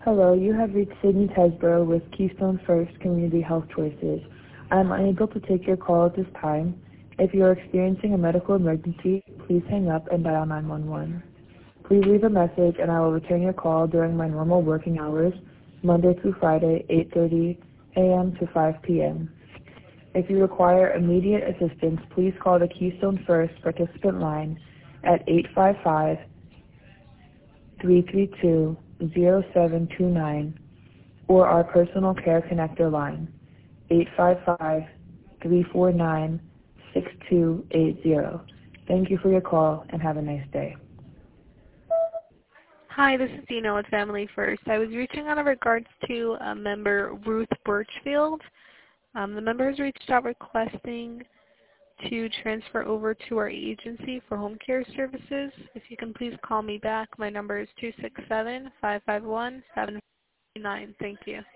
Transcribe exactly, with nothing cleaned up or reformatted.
Hello, you have reached Sydney Tesborough with Keystone First Community Health Choices. I am unable to take your call at this time. If you are experiencing a medical emergency, please hang up and dial nine one one. Please leave a message and I will return your call during my normal working hours, Monday through Friday, eight thirty a m to five p m If you require immediate assistance, please call the Keystone First participant line at eight five five, three three two, zero seven two nine or our personal care connector line, eight five five, three four nine, six two eight zero. Thank you for your call and have a nice day. Hi, this is Dina with Family First. I was reaching out in regards to a member, Ruth Birchfield. Um, the member has reached out requesting to transfer over to our agency for home care services. If you can please call me back, my number is two six seven, five five one, seven nine. Thank you.